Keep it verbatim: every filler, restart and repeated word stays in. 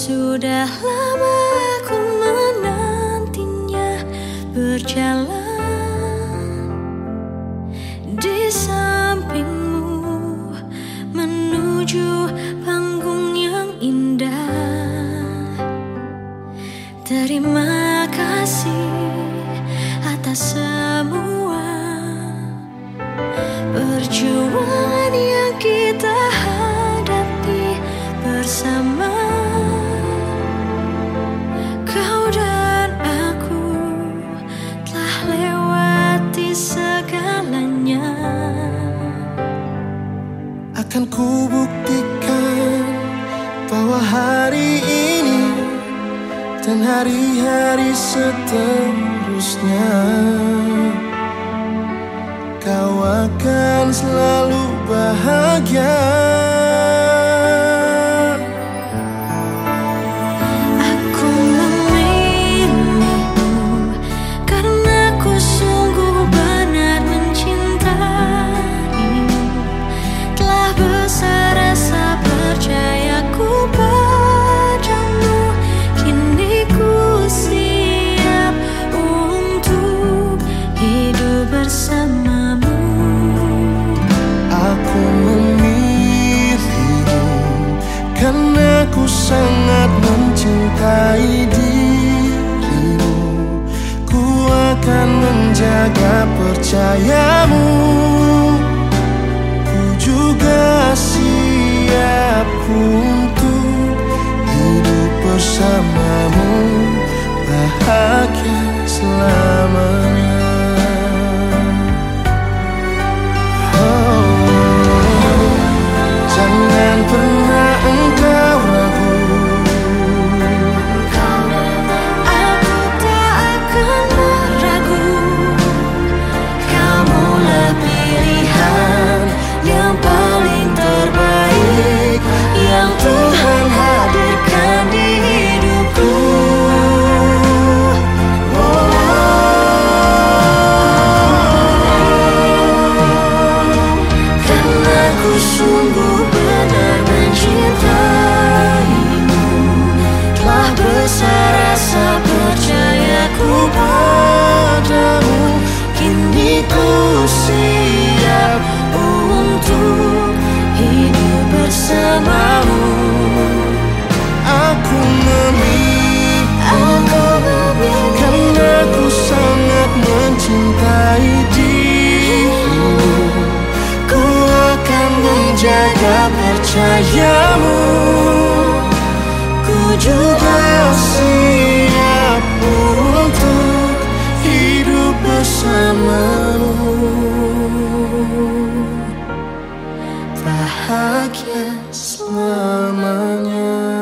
Sudah lama aku menantinya, berjalan di sampingmu menuju panggung yang indah. Terima kasih atas semua perjuangan yang kita hadapi bersama. Kau dan aku telah lewati segalanya. Akan ku buktikan bahwa hari ini dan hari-hari seterusnya kau akan selalu bahagia. Aku memilihmu karena ku sungguh benar mencintaimu. Telah besar rasa percayaku padamu. Kini ku siap untuk hidup bersamamu. Aku memilihmu karena ku sangat mencintai dirimu. Ku akan menjaga percayamu. Ku juga siap untuk hidup bersamamu, bahagia selamanya. Jangan pernah engkau ragu, Aku tak akan meragu. Kamulah pilihan yang paling terbaik yang Tuhan hadirkan di hidupku. Karena ku sungguh benar mencintaimu. Telah besar rasa percayaku padamu. Kini ku siap untuk hidup bersamamu. aku memilih Aku memilih karena ku sangat mencintai dirimu. Ku akan menjaga percayamu. Ku juga siap untuk hidup bersamamu, bahagia selamanya.